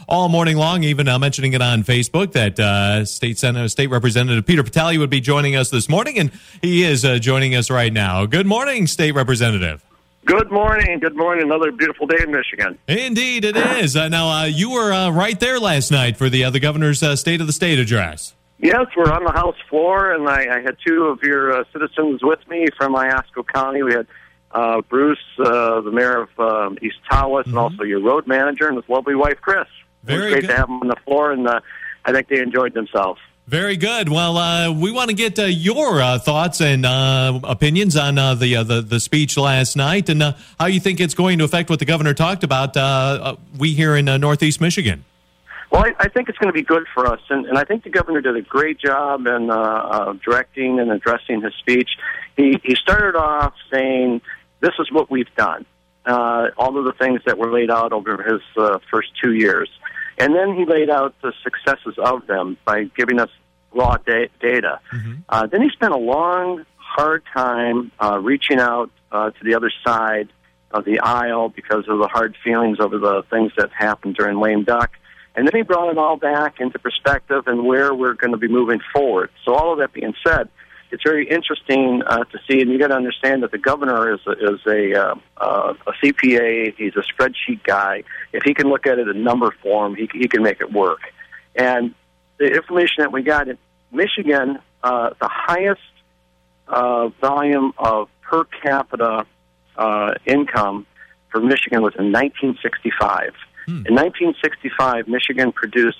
all morning long, even mentioning it on Facebook that State Representative Peter Patali would be joining us this morning, and he is joining us right now. Good morning, State Representative. Good morning. Good morning. Another beautiful day in Michigan. Indeed, it is. Now, you were right there last night for the governor's State of the State address. Yes, we're on the House floor, and I had two of your citizens with me from Iosco County. We had Bruce, the mayor of East Tawas, and also your road manager, and his lovely wife, Chris. It was great to have them on the floor, and I think they enjoyed themselves. Very good. Well, we want to get your thoughts and opinions on the speech last night, and how you think it's going to affect what the governor talked about. We here in Northeast Michigan. Well, I think it's going to be good for us, and I think the governor did a great job in directing and addressing his speech. He started off saying, this is what we've done, all of the things that were laid out over his first 2 years. And then he laid out the successes of them by giving us raw data. Then he spent a long, hard time reaching out to the other side of the aisle because of the hard feelings over the things that happened during lame duck. And then he brought it all back into perspective and where we're going to be moving forward. So all of that being said, it's very interesting to see, and you got to understand that the governor is a CPA. He's a spreadsheet guy. If he can look at it in number form, he can make it work. And the information that we got in Michigan, the highest volume of per capita income for Michigan was in 1965. In 1965, Michigan produced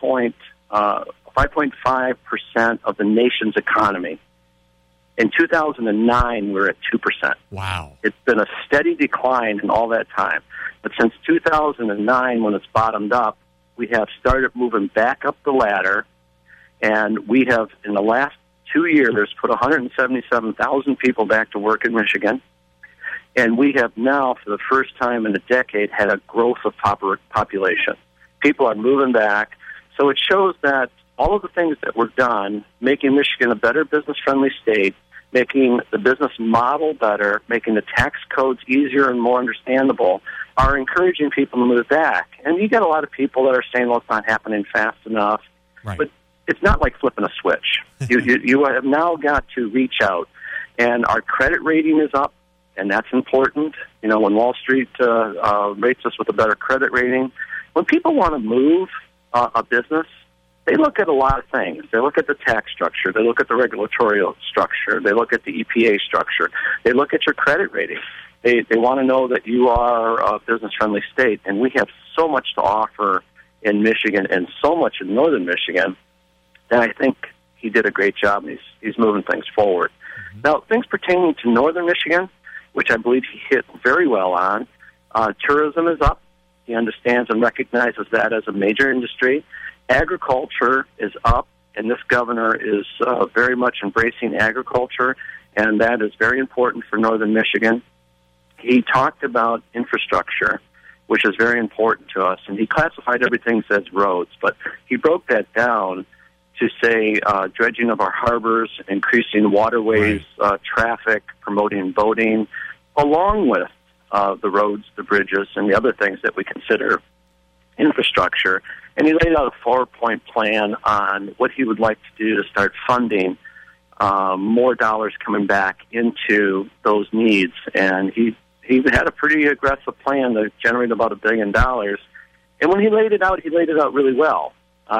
5.5% of the nation's economy. In 2009, we're at 2%. Wow. It's been a steady decline in all that time. But since 2009, when it's bottomed up, we have started moving back up the ladder, and we have, in the last 2 years, put 177,000 people back to work in Michigan. And we have now, for the first time in a decade, had a growth of population. People are moving back. So it shows that all of the things that were done, making Michigan a better business-friendly state, making the business model better, making the tax codes easier and more understandable, are encouraging people to move back. And you get a lot of people that are saying, well, it's not happening fast enough. Right. But it's not like flipping a switch. You have now got to reach out. And our credit rating is up. And that's important. You know, when Wall Street rates us with a better credit rating, when people want to move a business, they look at a lot of things. They look at the tax structure. They look at the regulatory structure. They look at the EPA structure. They look at your credit rating. They want to know that you are a business-friendly state. And we have so much to offer in Michigan and so much in northern Michigan that I think he did a great job. He's moving things forward. Now, things pertaining to northern Michigan, which I believe he hit very well on. Tourism is up. He understands and recognizes that as a major industry. Agriculture is up, and this governor is very much embracing agriculture, and that is very important for northern Michigan. He talked about infrastructure, which is very important to us, and he classified everything as roads, but he broke that down to say dredging of our harbors, increasing waterways, traffic, promoting boating, along with the roads, the bridges, and the other things that we consider infrastructure. And he laid out a 4-point plan on what he would like to do to start funding more dollars coming back into those needs. And he had a pretty aggressive plan to generate about $1 billion. And when he laid it out really well.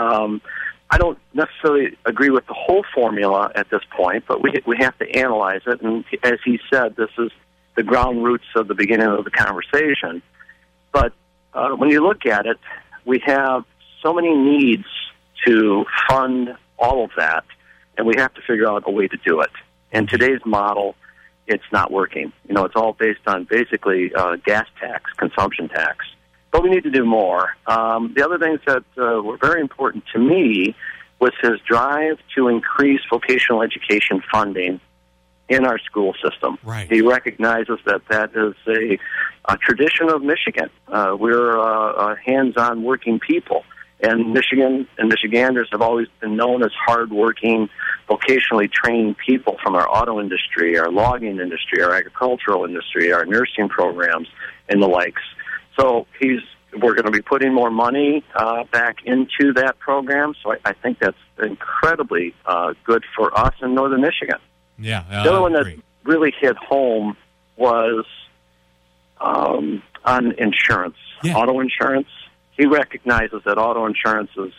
I don't necessarily agree with the whole formula at this point, but we have to analyze it. And as he said, this is the ground roots of the beginning of the conversation. But when you look at it, we have so many needs to fund all of that, and we have to figure out a way to do it. And today's model, it's not working. You know, it's all based on basically gas tax, consumption tax. But we need to do more. The other things that were very important to me was his drive to increase vocational education funding in our school system. Right. He recognizes that is a tradition of Michigan. We're hands-on working people. And Michigan and Michiganders have always been known as hard-working, vocationally trained people from our auto industry, our logging industry, our agricultural industry, our nursing programs, and the likes. So he's we're going to be putting more money back into that program. So I think that's incredibly good for us in northern Michigan. Yeah. The other one that really hit home was on insurance, auto insurance. He recognizes that auto insurance is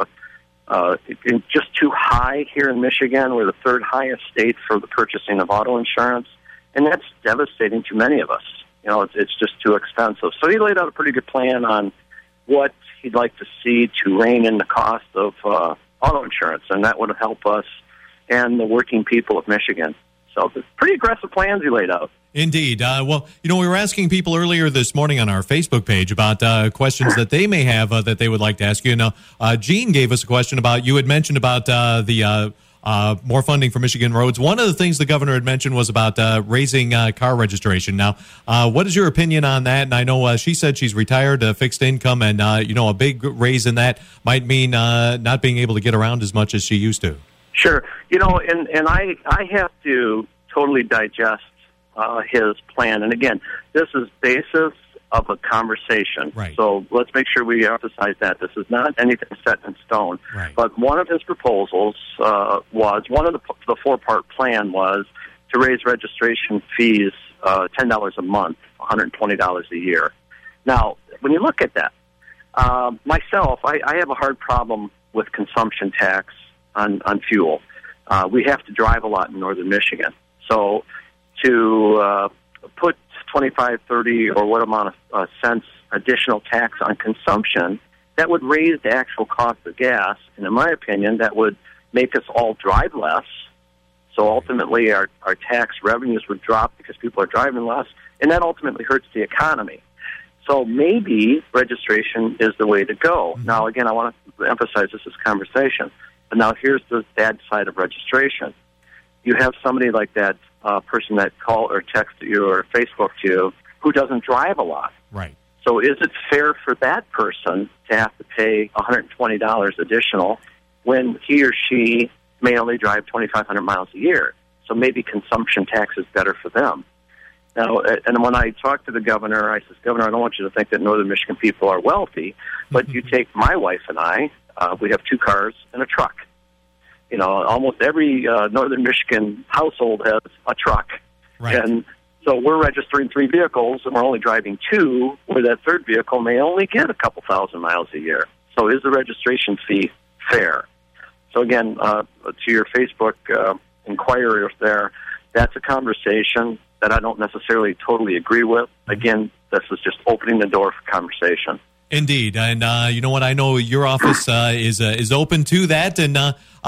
just too high here in Michigan. We're the third highest state for the purchasing of auto insurance, and that's devastating to many of us. It's just too expensive. So he laid out a pretty good plan on what he'd like to see to rein in the cost of auto insurance, and that would help us and the working people of Michigan. So pretty aggressive plans he laid out. Indeed. Well, we were asking people earlier this morning on our Facebook page about questions that they may have that they would like to ask you. Now, Gene gave us a question about, you had mentioned about the more funding for Michigan roads. One of the things the governor had mentioned was about raising car registration. Now, what is your opinion on that? And I know she said she's retired, fixed income, and, a big raise in that might mean not being able to get around as much as she used to. Sure. And I have to totally digest his plan. And again, this is basis of a conversation. Right. So let's make sure we emphasize that. This is not anything set in stone. Right. But one of his proposals one of the four-part plan was to raise registration fees $10 a month, $120 a year. Now, when you look at that, myself, I have a hard problem with consumption tax on fuel. We have to drive a lot in northern Michigan. So to put 25, 30, or what amount of cents additional tax on consumption, that would raise the actual cost of gas. And in my opinion, that would make us all drive less. So ultimately, our tax revenues would drop because people are driving less, and that ultimately hurts the economy. So maybe registration is the way to go. Mm-hmm. Now, again, I want to emphasize this is conversation. But now here's the bad side of registration. You have somebody like that person that call or text you or Facebook you who doesn't drive a lot. Right. So is it fair for that person to have to pay $120 additional when he or she may only drive 2,500 miles a year? So maybe consumption tax is better for them. Now, and when I talked to the governor, I said, Governor, I don't want you to think that northern Michigan people are wealthy, but you take my wife and I, we have 2 cars and a truck. Almost every northern Michigan household has a truck. Right. And so we're registering 3 vehicles, and we're only driving 2, where that third vehicle may only get a couple thousand miles a year. So is the registration fee fair? So again, to your Facebook inquiry there, that's a conversation that I don't necessarily totally agree with. Again, this is just opening the door for conversation. Indeed, and you know what? I know your office is open to that, and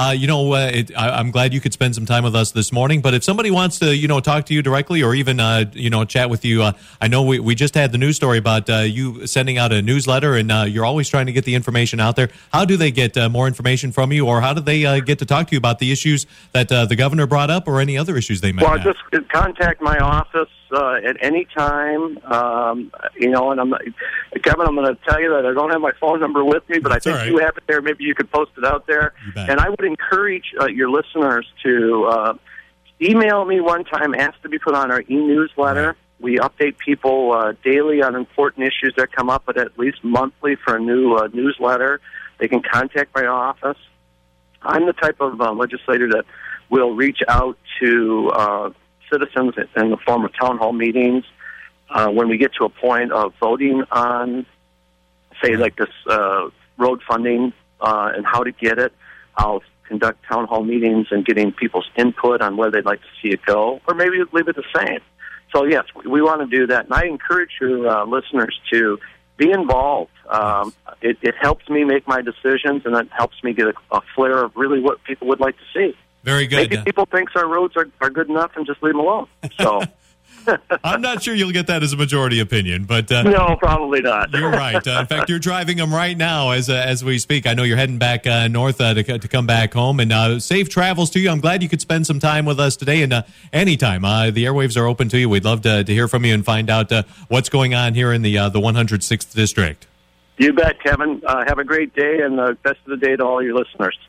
I'm glad you could spend some time with us this morning. But if somebody wants to, talk to you directly, or even chat with you, I know we just had the news story about you sending out a newsletter, and you're always trying to get the information out there. How do they get more information from you, or how do they get to talk to you about the issues that the governor brought up, or any other issues they might have? Well, just contact my office at any time. And I'm not, Kevin, I'm going to tell you that I don't have my phone number with me, but That's I think you have it there. Maybe you could post it out there. And I would encourage your listeners to email me one time, ask to be put on our e-newsletter. Right. We update people daily on important issues that come up, but at least monthly for a new newsletter. They can contact my office. I'm the type of legislator that will reach out to citizens in the form of town hall meetings. When we get to a point of voting on, say, like this road funding and how to get it, I'll conduct town hall meetings and getting people's input on where they'd like to see it go, or maybe leave it the same. So, yes, we want to do that. And I encourage your listeners to be involved. It helps me make my decisions, and it helps me get a flair of really what people would like to see. Very good. Maybe people think our roads are good enough and just leave them alone. So I'm not sure you'll get that as a majority opinion, but no, probably not. You're right. In fact, you're driving them right now as we speak. I know you're heading back north to come back home, and safe travels to you. I'm glad you could spend some time with us today, and anytime. The airwaves are open to you. We'd love to hear from you and find out what's going on here in the 106th District. You bet, Kevin. Have a great day, and the best of the day to all your listeners.